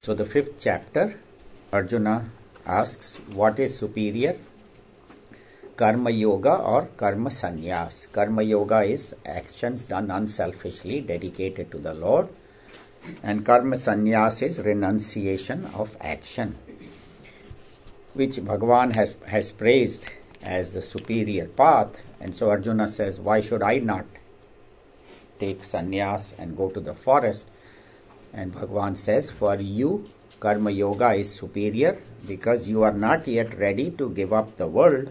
So the fifth chapter, Arjuna asks, what is superior, Karma Yoga or Karma Sannyas? Karma Yoga is actions done unselfishly, dedicated to the Lord, and Karma Sannyas is renunciation of action, which Bhagavan has praised as the superior path. And so Arjuna says, why should I not take sannyas and go to the forest? And Bhagavan says, for you, Karma Yoga is superior because you are not yet ready to give up the world,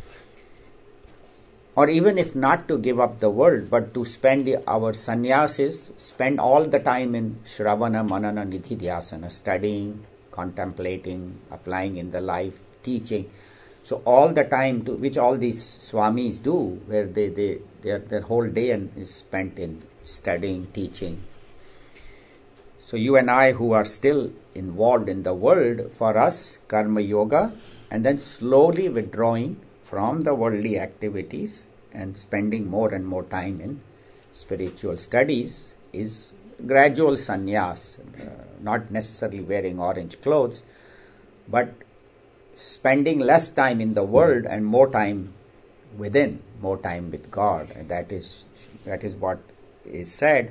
or even if not to give up the world, but to spend our sannyasis, spend all the time in Shravana, Manana, Nididhyasana, studying, contemplating, applying in the life, teaching. So all the time, which all these swamis do, where their whole day is spent in studying, teaching. So you and I who are still involved in the world, for us, Karma Yoga, and then slowly withdrawing from the worldly activities and spending more and more time in spiritual studies is gradual sannyas, not necessarily wearing orange clothes, but spending less time in the world and more time within, more time with God. And that is what is said.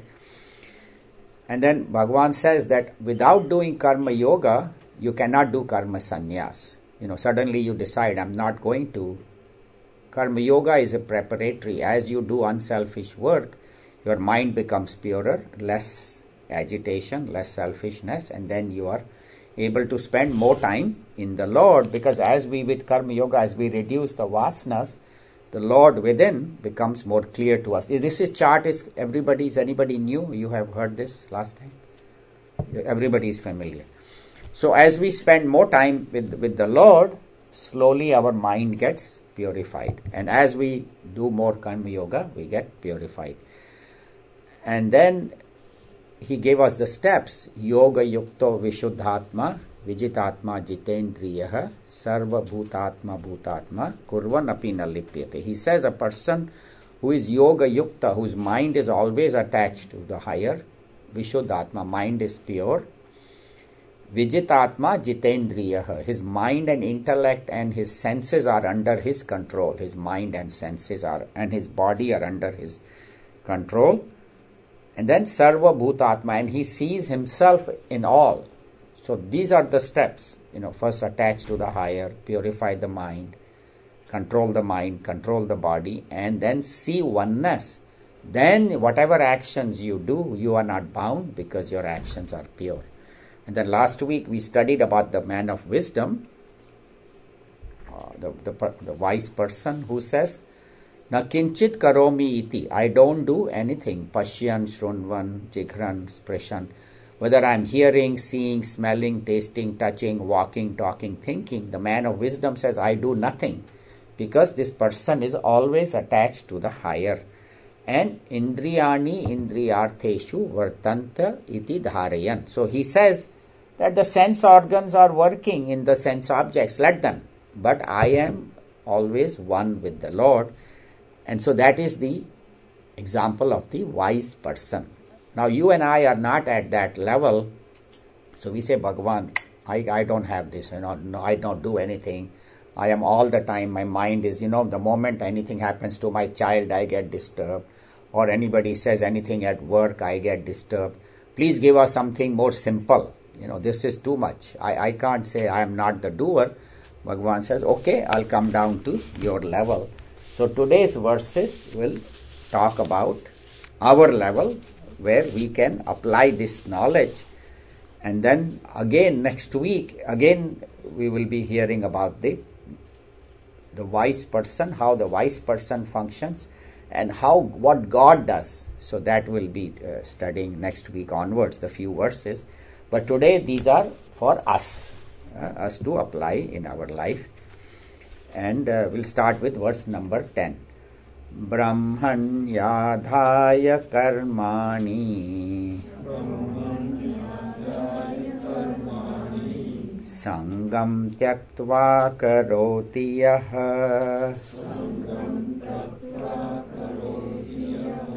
And then Bhagavan says that without doing Karma Yoga, you cannot do Karma Sannyas. Suddenly you decide, I'm not going to. Karma Yoga is a preparatory. As you do unselfish work, your mind becomes purer, less agitation, less selfishness, and then you are able to spend more time in the Lord, because with Karma Yoga, as we reduce the vasanas, the Lord within becomes more clear to us. This chart is anybody new? You have heard this last time? Everybody is familiar. So as we spend more time with the Lord, slowly our mind gets purified. And as we do more Karma Yoga, we get purified. And then he gave us the steps. Yoga Yukto Vishuddhatma Vijitatma Jitendriyaha Sarva Bhutatma Bhutatma Kurvan Apina Lipyate. He says a person who is Yoga Yukta, whose mind is always attached to the higher, Vishuddhatma, mind is pure. Vijitatma Jitendriyaha, his mind and intellect and his senses are under his control. His mind and senses and his body are under his control. And then Sarva Bhutatma, and he sees himself in all. So these are the steps. First attach to the higher, purify the mind, control the body, and then see oneness. Then whatever actions you do, you are not bound because your actions are pure. And then last week we studied about the man of wisdom, the wise person who says, Na kinchit karomi iti, I don't do anything, pashyan, shrunvan, jighran, sprashan. Whether I am hearing, seeing, smelling, tasting, touching, walking, talking, thinking, the man of wisdom says, I do nothing, because this person is always attached to the higher. And indriyani indriyartheshu vartanta iti dharayan. So he says that the sense organs are working in the sense objects, let them. But I am always one with the Lord. And so that is the example of the wise person. Now you and I are not at that level. So we say, Bhagavan, I don't have this, no, I don't do anything. I am all the time, my mind is, the moment anything happens to my child, I get disturbed. Or anybody says anything at work, I get disturbed. Please give us something more simple. This is too much. I can't say I am not the doer. Bhagavan says, okay, I'll come down to your level. So today's verses will talk about our level, where we can apply this knowledge. And then again next week, we will be hearing about the wise person, how the wise person functions, and what God does. So that will be studying next week onwards, the few verses. But today these are for us to apply in our life. And we'll start with verse number 10. Brahmanyadhaya karmani sangam tyaktva karoti yaha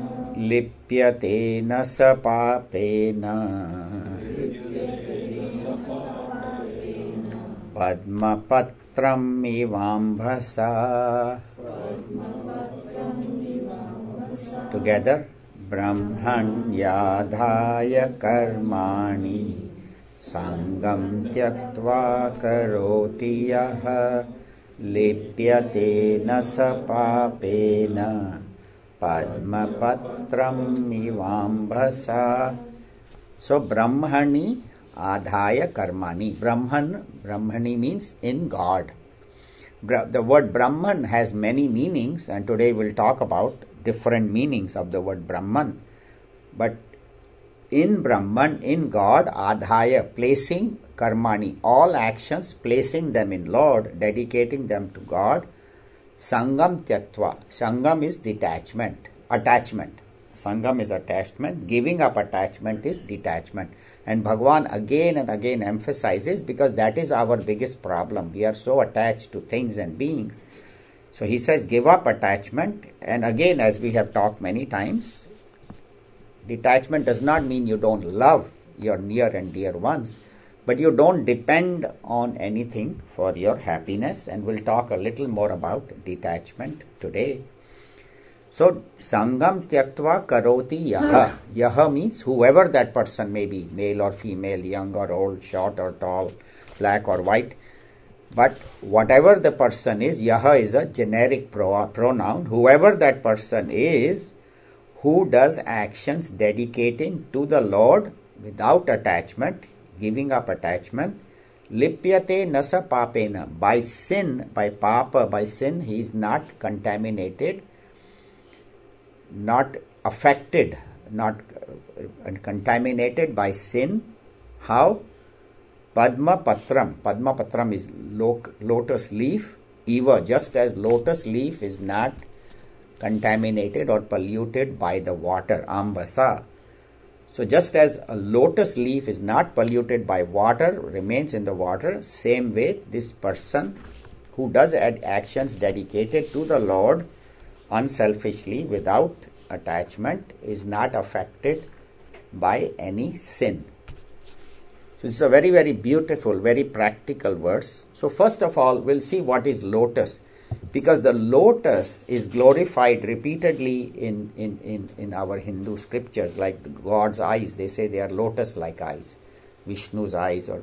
lipyate na sa papena Padmapatram ivambhasa. Together. Brahmanyadhaya karmani sangam tyaktva karoti yaha lipyate na sapapena padmapatram ivambhasa. So Brahmani adhaya karmani. Brahmani means in God. The word Brahman has many meanings, and today we'll talk about different meanings of the word Brahman. But in Brahman, in God, adhaya, placing karmani, all actions, placing them in Lord, dedicating them to God. Sangam tyaktva. Sangam is detachment, attachment. Sangam is attachment. Giving up attachment is detachment. And Bhagavan again and again emphasizes, because that is our biggest problem. We are so attached to things and beings. So he says, give up attachment. And again, as we have talked many times, detachment does not mean you don't love your near and dear ones, but you don't depend on anything for your happiness. And we'll talk a little more about detachment today. So, Sangam Tyaktva Karoti Yaha. Yaha means whoever that person may be, male or female, young or old, short or tall, black or white. But whatever the person is, Yaha is a generic pronoun. Whoever that person is, who does actions dedicating to the Lord without attachment, giving up attachment, lipyate nasa papena. By sin, by papa, by sin, he is not contaminated, not affected, not contaminated by sin. How? Padmapatram. Padmapatram is lotus leaf. Eva, just as lotus leaf is not contaminated or polluted by the water. Ambasa. So just as a lotus leaf is not polluted by water, remains in the water, same way this person who does actions dedicated to the Lord unselfishly, without attachment, is not affected by any sin. So it's a very, very beautiful, very practical verse. So first of all, we'll see what is lotus, because the lotus is glorified repeatedly in our Hindu scriptures, like the God's eyes. They say they are lotus-like eyes. Vishnu's eyes, or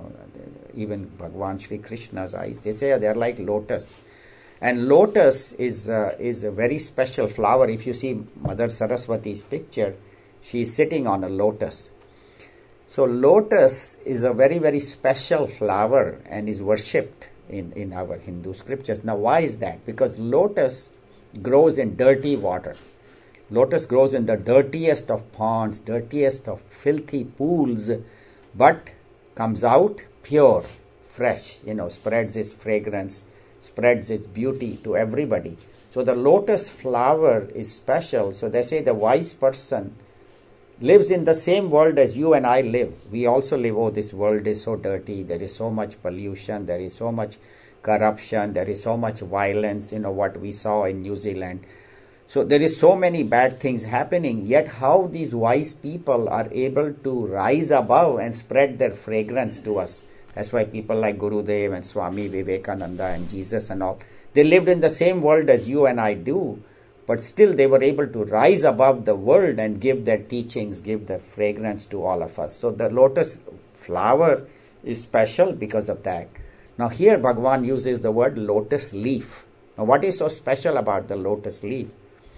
even Bhagavan Shri Krishna's eyes, they say they are like lotus. And lotus is a very special flower. If you see Mother Saraswati's picture, she is sitting on a lotus. So lotus is a very, very special flower and is worshipped in our Hindu scriptures. Now why is that? Because lotus grows in dirty water. Lotus grows in the dirtiest of ponds, dirtiest of filthy pools, but comes out pure, fresh, spreads its fragrance, spreads its beauty to everybody. So the lotus flower is special. So they say the wise person lives in the same world as you and I live. We also live, oh, this world is so dirty, there is so much pollution, there is so much corruption, there is so much violence, what we saw in New Zealand. So there is so many bad things happening, yet how these wise people are able to rise above and spread their fragrance to us. That's why people like Gurudev and Swami Vivekananda and Jesus and all, they lived in the same world as you and I do, but still they were able to rise above the world and give their teachings, give their fragrance to all of us. So the lotus flower is special because of that. Now here Bhagavan uses the word lotus leaf. Now what is so special about the lotus leaf?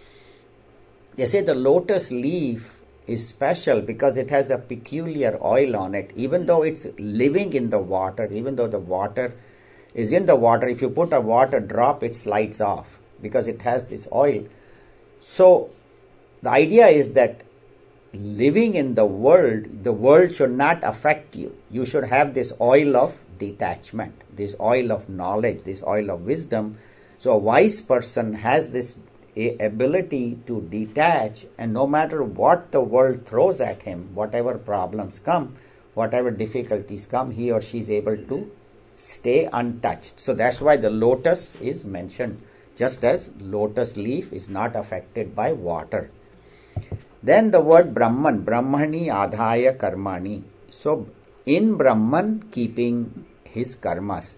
They say the lotus leaf is special because it has a peculiar oil on it. Even though it's living in the water, even though the water is in the water, if you put a water drop, it slides off because it has this oil. So the idea is that living in the world should not affect you. You should have this oil of detachment, this oil of knowledge, this oil of wisdom. So a wise person has this ability to detach, and no matter what the world throws at him, whatever problems come, whatever difficulties come, he or she is able to stay untouched. So that's why the lotus is mentioned, just as lotus leaf is not affected by water. Then the word Brahman, Brahmani Adhaya Karmani. So in Brahman, keeping his karmas.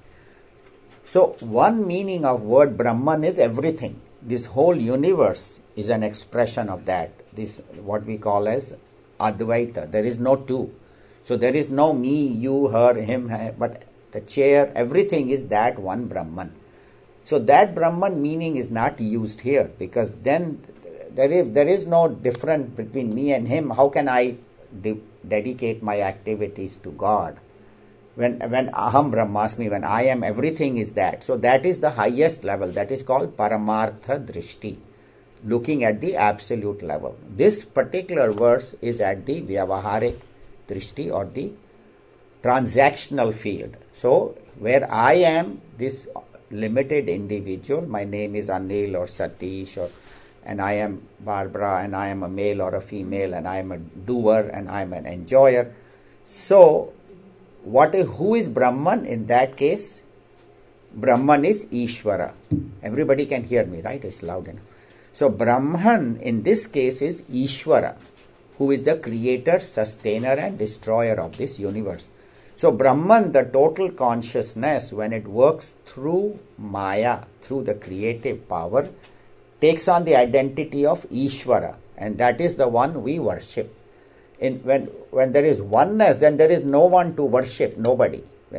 So one meaning of word Brahman is everything. This whole universe is an expression of that. This what we call as Advaita. There is no two. So there is no me, you, her, him, but the chair, everything is that one Brahman. So that Brahman meaning is not used here, because then there is no difference between me and him. How can I dedicate my activities to God? When aham brahmasmi, when I am everything is that. So that is the highest level. That is called paramartha drishti, looking at the absolute level. This particular verse is at the vyavaharik drishti, or the transactional field. So where I am this limited individual, my name is Anil or Satish, and I am Barbara, and I am a male or a female, and I am a doer, and I am an enjoyer. So who is Brahman in that case? Brahman is Ishvara. Everybody can hear me, right? It's loud enough. So Brahman in this case is Ishvara, who is the creator, sustainer and destroyer of this universe. So Brahman, the total consciousness, when it works through Maya, through the creative power, takes on the identity of Ishvara, and that is the one we worship. When there is oneness, then there is no one to worship, nobody.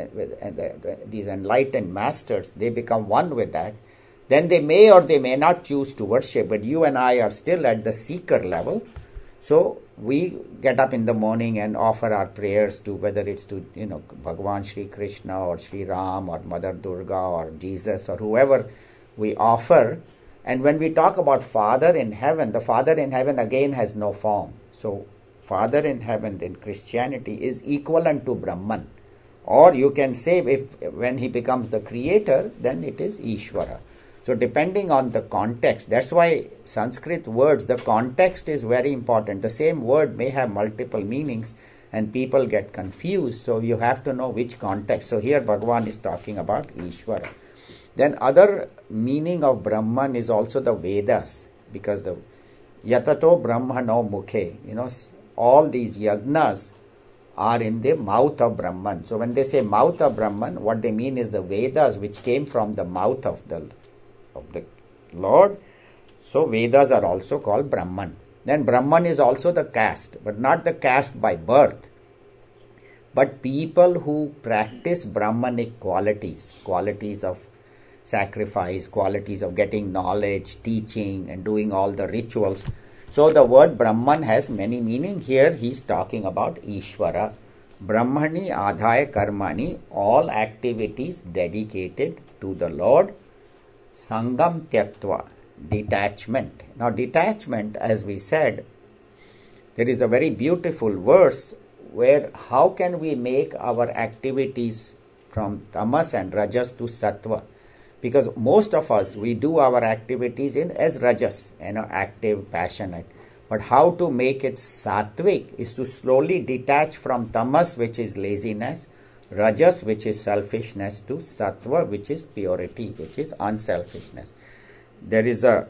These enlightened masters, they become one with that. Then they may or they may not choose to worship, but you and I are still at the seeker level. So we get up in the morning and offer our prayers to, whether it's to Bhagavan Shri Krishna or Shri Ram or Mother Durga or Jesus or whoever we offer. And when we talk about Father in heaven, the Father in heaven again has no form. So Father in heaven in Christianity is equivalent to Brahman. Or you can say when he becomes the creator, then it is Ishvara. So depending on the context, that's why Sanskrit words, the context is very important. The same word may have multiple meanings and people get confused. So you have to know which context. So here Bhagavan is talking about Ishvara. Then other meaning of Brahman is also the Vedas, because the Yatato Brahmano Mukhe, all these yagnas are in the mouth of Brahman. So when they say mouth of Brahman, what they mean is the Vedas, which came from the mouth of the Lord. So Vedas are also called Brahman. Then Brahman is also the caste, but not the caste by birth, but people who practice Brahmanic qualities of sacrifice, qualities of getting knowledge, teaching, and doing all the rituals. So the word Brahman has many meanings. Here he is talking about Ishvara. Brahmani adhaya karmani, all activities dedicated to the Lord. Sangam tyaktva, detachment. Now detachment, as we said, there is a very beautiful verse where how can we make our activities from tamas and rajas to sattva? Because most of us, we do our activities as rajas, active, passionate. But how to make it sattvic is to slowly detach from tamas, which is laziness, rajas, which is selfishness, to sattva, which is purity, which is unselfishness. There is a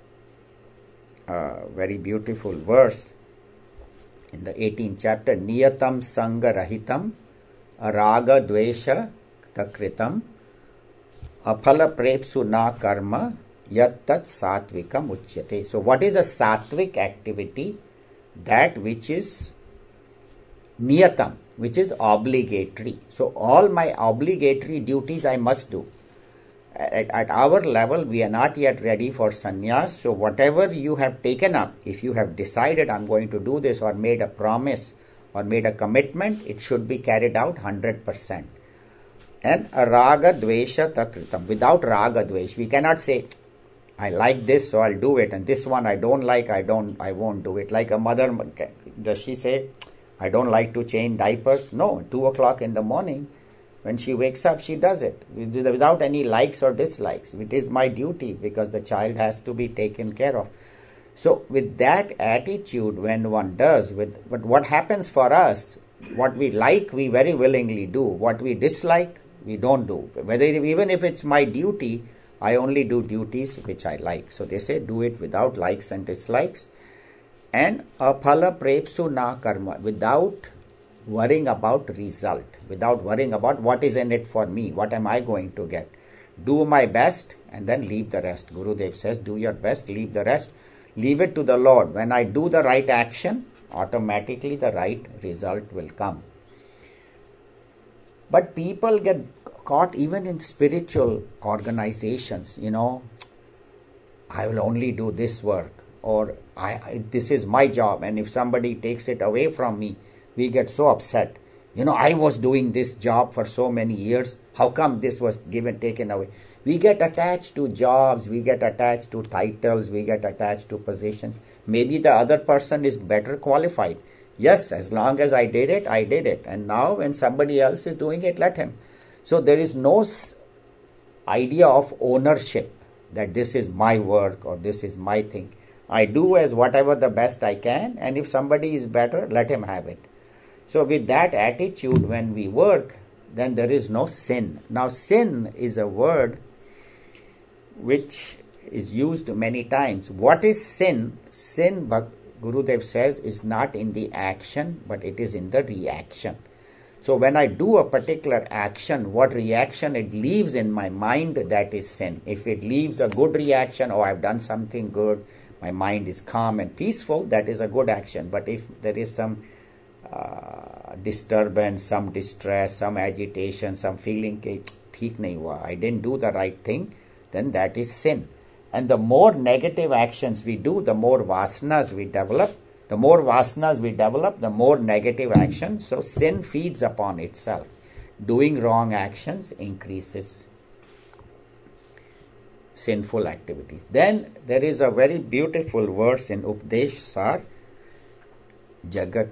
very beautiful verse in the 18th chapter, Niyatam Sangha Rahitam Raga Dvesha Takritam Aphala Prepsu Na Karma Yat Tat Satvikam Uchyate. So what is a sattvic activity? That which is niyatam, which is obligatory. So all my obligatory duties I must do. At our level, we are not yet ready for sannyas. So whatever you have taken up, if you have decided I'm going to do this, or made a promise or made a commitment, it should be carried out 100%. And raga dvesha takritam, without raga dvesh, we cannot say I like this, so I'll do it, and this one I don't like, I won't do it. Like a mother, does she say I don't like to change diapers? No, 2 o'clock in the morning when she wakes up, she does it without any likes or dislikes. It is my duty because the child has to be taken care of. So with that attitude, when one does, but what happens for us, what we like, we very willingly do. What we dislike, we don't do. Even if it's my duty, I only do duties which I like. So they say do it without likes and dislikes. And aphala prepsu na karma, without worrying about result, without worrying about what is in it for me, what am I going to get. Do my best and then leave the rest. Gurudev says, do your best, leave the rest. Leave it to the Lord. When I do the right action, automatically the right result will come. But people get caught even in spiritual organizations, I will only do this work, or this is my job, and if somebody takes it away from me, we get so upset. I was doing this job for so many years. How come this was taken away? We get attached to jobs, we get attached to titles, we get attached to positions. Maybe the other person is better qualified. Yes, as long as I did it, I did it. And now when somebody else is doing it, let him. So there is no idea of ownership, that this is my work or this is my thing. I do as whatever the best I can, and if somebody is better, let him have it. So with that attitude, when we work, then there is no sin. Now sin is a word which is used many times. What is sin? Sin, Gurudev says, is not in the action, but it is in the reaction. So when I do a particular action, what reaction it leaves in my mind, that is sin. If it leaves a good reaction, I've done something good, my mind is calm and peaceful, that is a good action. But if there is some disturbance, some distress, some agitation, some feeling, theek nahi hua, I didn't do the right thing, then that is sin. And the more negative actions we do, the more vasanas we develop. The more vasanas we develop, the more negative actions. So sin feeds upon itself. Doing wrong actions increases sinful activities. Then there is a very beautiful verse in Upadesh Sar. Jagat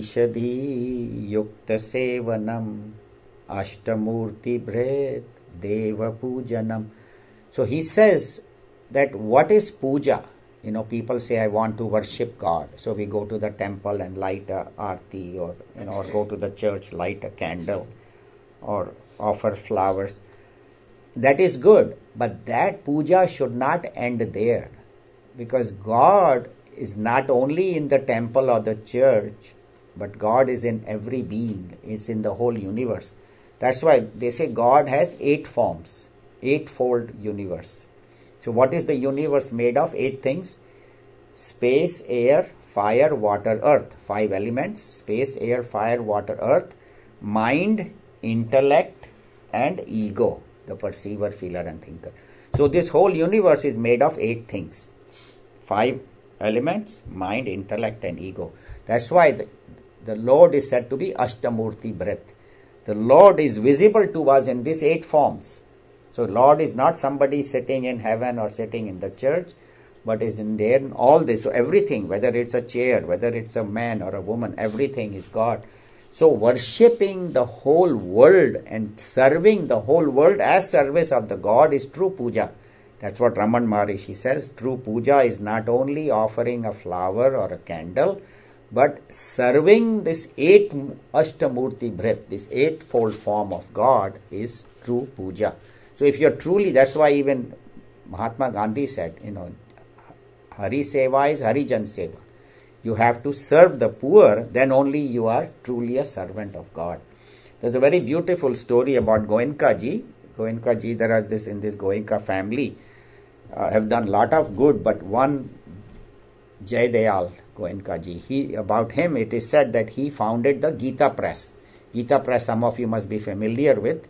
Ishadhi Yukta Sevanam Ashtamurti Bhret Deva Pujanam. So he says that what is puja? People say, I want to worship God. So we go to the temple and light a aarti, or go to the church, light a candle, or offer flowers. That is good. But that puja should not end there. Because God is not only in the temple or the church, but God is in every being. It's in the whole universe. That's why they say God has 8 forms, 8-fold universe. So what is the universe made of? 8 things. Space, air, fire, water, earth. 5 elements. Space, air, fire, water, earth. Mind, intellect, and ego. The perceiver, feeler, and thinker. So this whole universe is made of 8 things. 5 elements, mind, intellect, and ego. That's why the Lord is said to be Ashtamurti Bhret. The Lord is visible to us in these 8 forms. So Lord is not somebody sitting in heaven or sitting in the church, but is in there in all this. So everything, whether it's a chair, whether it's a man or a woman, everything is God. So worshipping the whole world and serving the whole world as service of the God is true puja. That's what Raman Maharishi says. True puja is not only offering a flower or a candle, but serving this 8 Ashtamurti Bhret, this 8-fold form of God is true puja. So if you're truly, that's why even Mahatma Gandhi said, Hari Seva is Harijan Seva. You have to serve the poor, then only you are truly a servant of God. There's a very beautiful story about Goenka Ji. Goenka Ji, there is this in this Goenka family, have done lot of good, but one Jai Dayal Goenka Ji, about him it is said that he founded the Gita Press. Gita Press, some of you must be familiar with.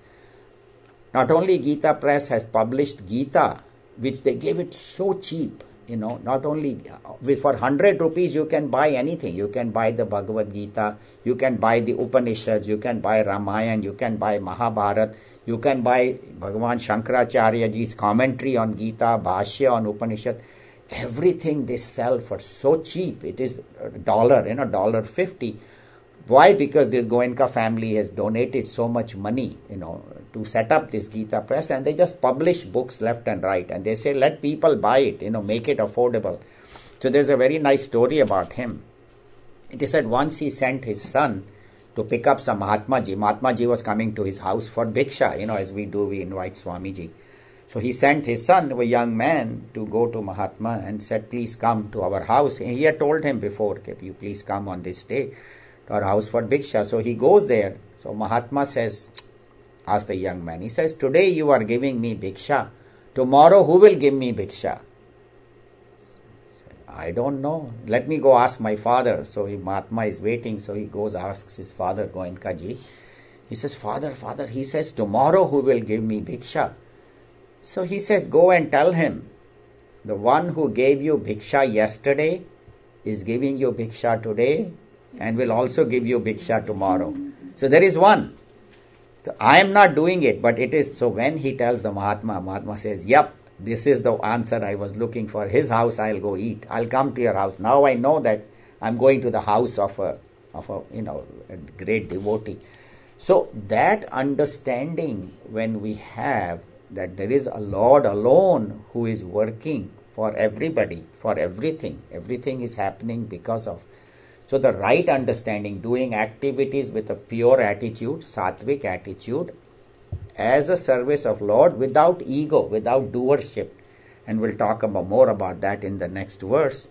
Not only Gita Press has published Gita, which they gave it so cheap, not only for 100 rupees you can buy anything. You can buy the Bhagavad Gita, you can buy the Upanishads, you can buy Ramayana, you can buy Mahabharata, you can buy Bhagavan Shankaracharya Ji's commentary on Gita, Bhashya on Upanishad. Everything they sell for so cheap. It is $1, $1.50. Why? Because this Goenka family has donated so much money, to set up this Gita Press, and they just publish books left and right, and they say, let people buy it, make it affordable. So there's a very nice story about him. It is said once he sent his son to pick up some Mahatma Ji. Mahatma Ji was coming to his house for Bhiksha, as we do, we invite Swamiji. So he sent his son, a young man, to go to Mahatma and said, please come to our house. And he had told him before, you please come on this day. to our house for bhiksha. So he goes there. So Mahatma says, ask the young man, he says, today you are giving me bhiksha. Tomorrow who will give me bhiksha? I don't know. Let me go ask my father. So Mahatma is waiting. So he goes, asks his father, Goenkaji. He says, father, he says, tomorrow who will give me bhiksha? So he says, go and tell him, the one who gave you bhiksha yesterday is giving you bhiksha today and will also give you bhiksha tomorrow. So there is one. So I am not doing it, but it is. So when he tells the Mahatma says, yep, this is the answer I was looking for. His house I'll go eat. I'll come to your house. Now I know that I'm going to the house of a great devotee. So that understanding, when we have that there is a Lord alone who is working for everybody, for everything. Everything is happening because of. So the right understanding, doing activities with a pure attitude, sattvic attitude, as a service of Lord without ego, without doership. And we'll talk more about that in the next verse.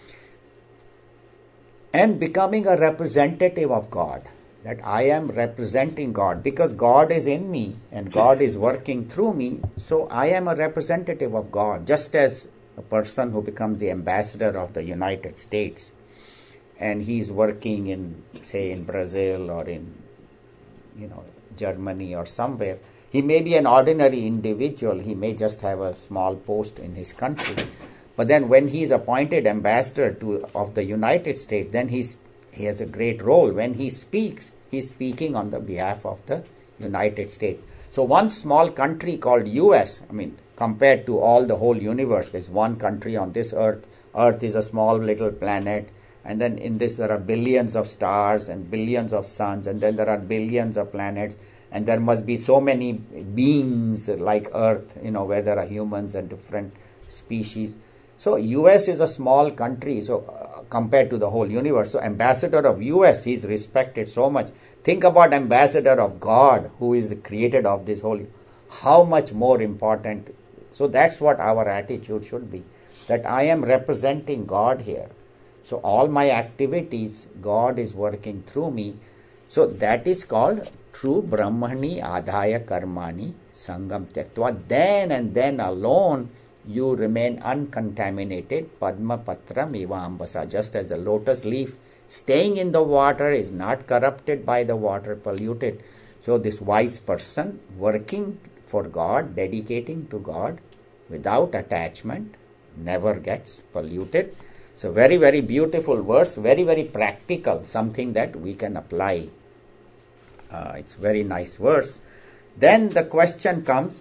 And becoming a representative of God. That I am representing God because God is in me and God is working through me. So I am a representative of God, just as a person who becomes the ambassador of the United States and he's working in, say, in Brazil or in, Germany or somewhere. He may be an ordinary individual. He may just have a small post in his country. But then when he's appointed ambassador of the United States, then he has a great role. When he speaks, he's speaking on the behalf of the United States. So one small country called US, compared to all the whole universe, there's one country on this earth. Earth is a small little planet. And then in this there are billions of stars and billions of suns. And then there are billions of planets. And there must be so many beings like Earth, where there are humans and different species. So US is a small country, so compared to the whole universe. So ambassador of US, he is respected so much. Think about ambassador of God, who is the creator of this whole. How much more important. So that's what our attitude should be. That I am representing God here. So all my activities, God is working through me. So that is called true Brahmani Adhaya Karmani Sangam Tyaktva. Then and then alone you remain uncontaminated. Padma Patram Eva Ambasa. Just as the lotus leaf staying in the water is not corrupted by the water, polluted. So this wise person working for God, dedicating to God without attachment, never gets polluted. So very, very beautiful verse, very, very practical, something that we can apply. It's very nice verse. Then the question comes,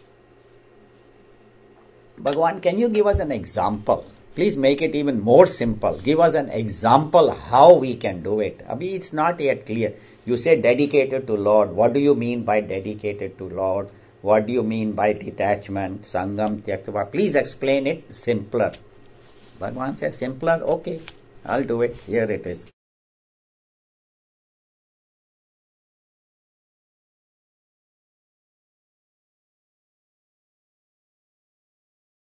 Bhagavan, can you give us an example? Please make it even more simple. Give us an example how we can do it. Abhi, it's not yet clear. You say dedicated to Lord. What do you mean by dedicated to Lord? What do you mean by detachment? Sangam Tyaktva. Please explain it simpler. Bhagavan says simpler. Okay, I'll do it. Here it is.